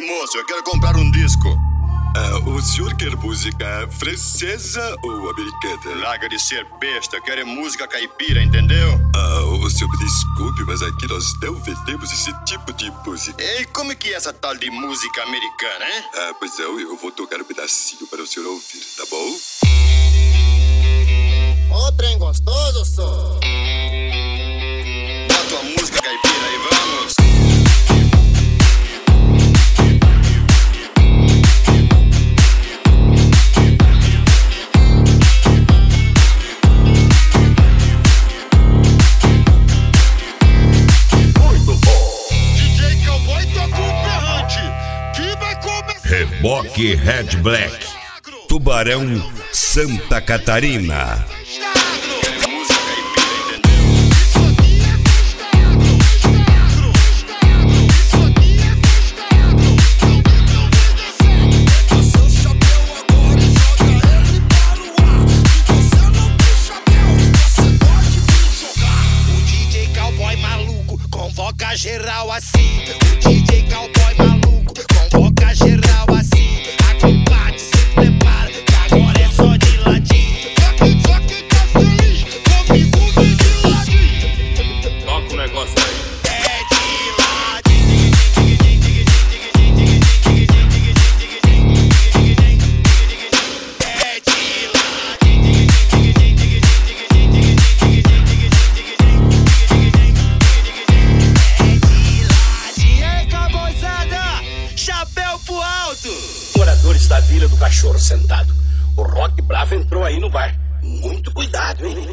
moço, eu quero comprar um disco. O senhor quer música francesa ou americana? Larga de ser besta, eu quero música caipira, entendeu? O senhor me desculpe, mas aqui nós não vendemos esse tipo de música. E como é que é essa tal de música americana, hein? Pois não, eu vou tocar um pedacinho para o senhor ouvir, tá bom? Ô, trem gostoso, só. Bota uma música caipira aí, vamos. Reboque Red Black, Tubarão, Santa Catarina. O DJ Cowboy maluco convoca geral assim. O DJ Cowboy maluco convoca geral assim. A combate se prepara, que agora é só de ladinho. Só quem tá feliz comigo vem de ladinho. Toca o negócio aí. É de ladinho. É de ladinho. E aí, cowboyzada, chapéu pro alto. Moradores da Vila do Cachorro Sentado. O Rock Bravo entrou aí no bar. Muito cuidado, hein?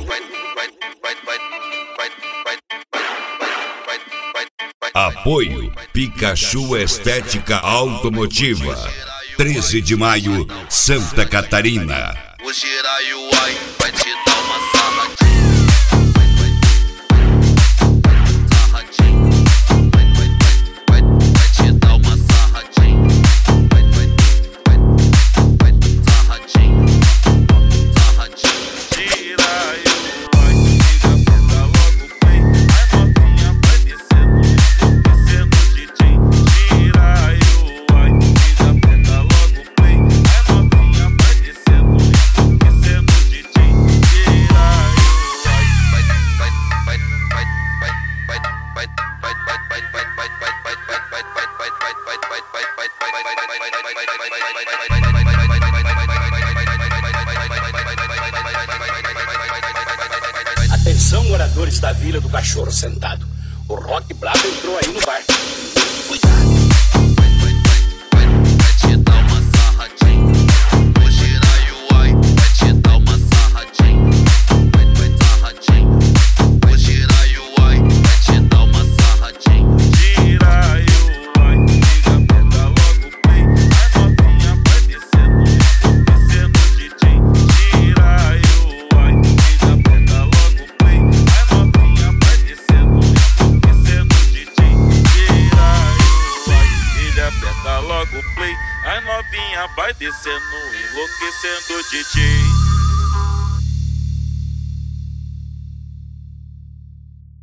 Apoio Pikachu Estética Automotiva, 13 de maio, Santa Catarina. O Giraio vai te dar uma sarradinha. Atenção, moradores da Vila do Cachorro Sentado. O Rock Bravo entrou aí no bar. Muito cuidado. Vai te dar uma sarradinha. O Giraio vai te dar uma sarradinha. Vai sarradinha. O Giraio vai te dar uma sarradinha. Giraio, vai, liga, aperta logo o play. A novinha vai descendo DJ. Giraio, vai, liga, aperta logo o play. A novinha vai descendo DJ. Giraio, vai, liga, aperta logo o play. A novinha vai descendo, enlouquecendo o DJ.